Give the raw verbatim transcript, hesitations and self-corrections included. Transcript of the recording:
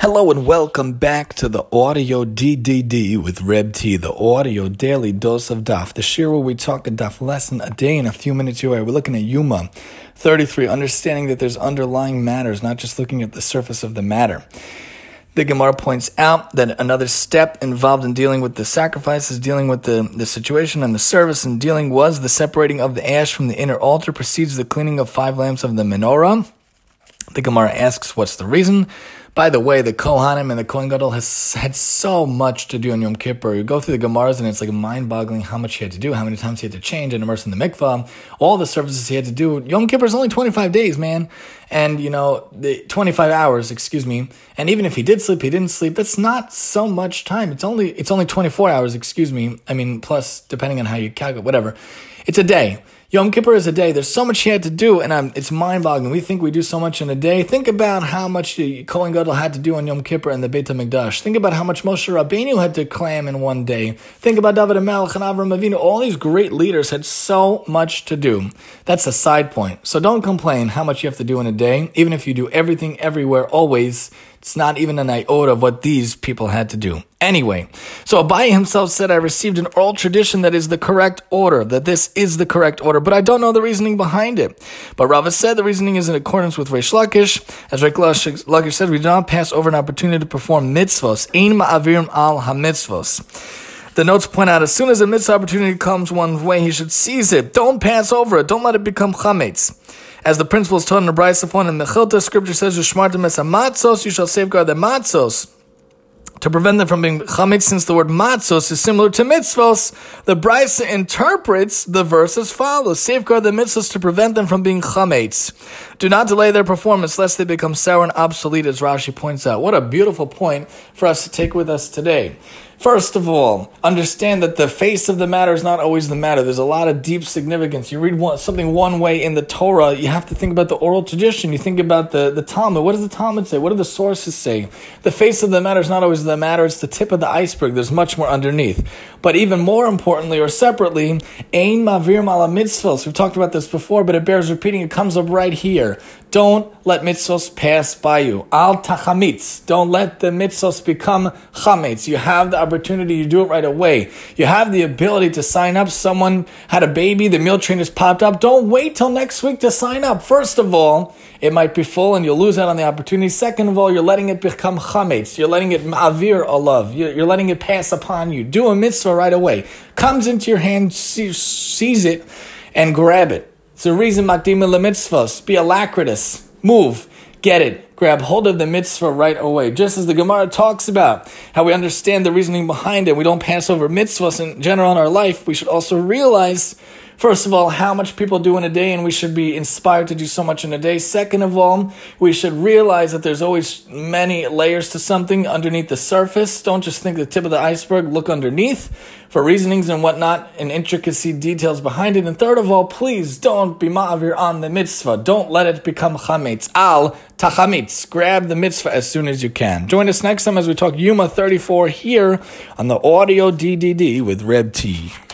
Hello and welcome back to the Audio D D D with Reb T, the audio daily dose of Daf, the shir where we talk a Daf lesson a day in a few minutes away. We're looking at Yuma thirty-three, understanding that there's underlying matters, not just looking at the surface of the matter. The Gemara points out that another step involved in dealing with the sacrifices, dealing with the, the situation and the service, and dealing was the separating of the ash from the inner altar precedes the cleaning of five lamps of the menorah. The Gemara asks, what's the reason? By the way, the Kohanim and the Kohen Gadol has had so much to do on Yom Kippur. You go through the Gemaras and it's like mind-boggling how much he had to do, how many times he had to change and immerse in the mikvah, all the services he had to do. Yom Kippur is only twenty-five days, man. And, you know, the twenty-five hours, excuse me. And even if he did sleep, he didn't sleep. That's not so much time. It's only it's only twenty-four hours, excuse me. I mean, plus, depending on how you calculate, whatever. It's a day. Yom Kippur is a day. There's so much he had to do, and um, it's mind-boggling. We think we do so much in a day. Think about how much the Kohen Gadol had to do on Yom Kippur in the Beit HaMikdash. Think about how much Moshe Rabbeinu had to clam in one day. Think about David HaMelech and Avram Avinu. All these great leaders had so much to do. That's a side point. So don't complain how much you have to do in a day. Even if you do everything, everywhere, always, it's not even an iota of what these people had to do. Anyway, so Abaye himself said, I received an oral tradition that is the correct order, that this is the correct order, but I don't know the reasoning behind it. But Rava said the reasoning is in accordance with Reish Lakish. As Reish Lakish said, we do not pass over an opportunity to perform mitzvos. Ein ma'avirim al ha-mitzvos. The notes point out, as soon as a mitzvah opportunity comes one's way, he should seize it. Don't pass over it. Don't let it become chametz. As the principle is taught in the Brayso Fon and Mechilta, scripture says, "Ushmartem es ha-matzos," you shall safeguard the matzos, to prevent them from being chametz. Since the word matzos is similar to mitzvos, the Brayso interprets the verse as follows: safeguard the mitzvos to prevent them from being chametz. Do not delay their performance lest they become sour and obsolete, as Rashi points out. What a beautiful point for us to take with us today. First of all, understand that the face of the matter is not always the matter. There's a lot of deep significance. You read one, something one way in the Torah, you have to think about the oral tradition. You think about the, the Talmud. What does the Talmud say? What do the sources say? The face of the matter is not always the matter. It's the tip of the iceberg. There's much more underneath. But even more importantly, or separately, Ein Ma'avirim ala mitzvos. We've talked about this before, but it bears repeating. It comes up right here. Don't let mitzvos pass by you. Al tachamitz. Don't let the mitzvos become chametz. You have the opportunity, you do it right away. You have the ability to sign up. Someone had a baby, the meal train has popped up. Don't wait till next week to sign up. First of all, it might be full and you'll lose out on the opportunity. Second of all, you're letting it become chametz. You're letting it ma'avir alav. You're letting it pass upon you. Do a mitzvah right away. Comes into your hand, seize it, and grab it. It's a reason makdim lemitzvos. Be alacritous. Move. Get it. Grab hold of the mitzvah right away. Just as the Gemara talks about how we understand the reasoning behind it, we don't pass over mitzvahs in general in our life, we should also realize, first of all, how much people do in a day, and we should be inspired to do so much in a day. Second of all, we should realize that there's always many layers to something underneath the surface. Don't just think the tip of the iceberg. Look underneath for reasonings and whatnot and intricacy details behind it. And third of all, please don't be ma'avir on the mitzvah. Don't let it become chametz. Al tachamitz. Grab the mitzvah as soon as you can. Join us next time as we talk Yuma thirty-four here on the Audio D D D with Reb T.